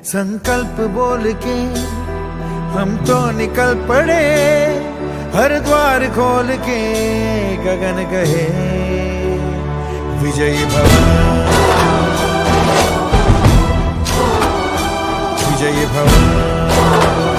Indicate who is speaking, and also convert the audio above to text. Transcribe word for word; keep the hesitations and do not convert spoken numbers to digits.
Speaker 1: संकल्प बोल के हम तो निकल पड़े, हर द्वार खोल के गगन कहे विजयी भव, विजयी भव।